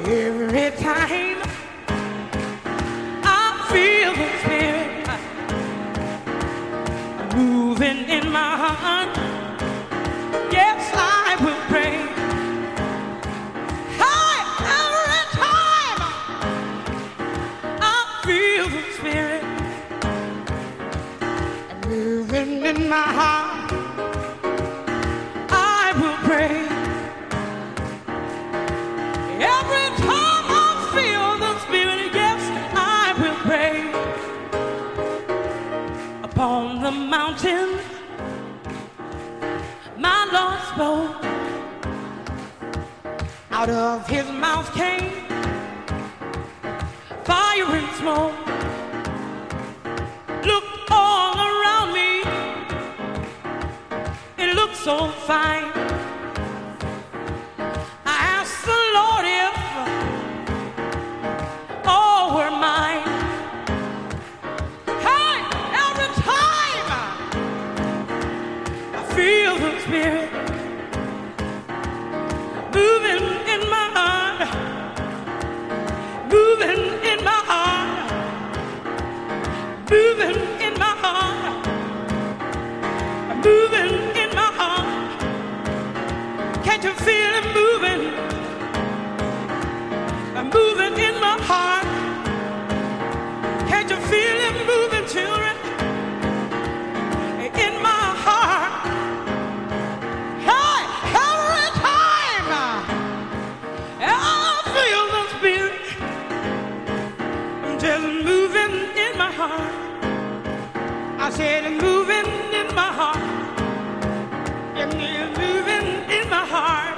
Every time I feel the Spirit moving in my heart, yes, I will pray. Hey, every time I feel the Spirit moving in my heart, I will pray. Every time I feel the Spirit, yes, I will pray. Upon the mountain, my Lord spoke. Out of his mouth came fire and smoke. Look all around me, it looks so fine. Feel the Spirit moving in my heart, moving in my heart, moving in my heart, moving in my heart. Can't you feel it moving, moving in my heart? Can't you feel it moving, children, in my heart? Moving in my heart. I said moving in my heart. Moving in my heart.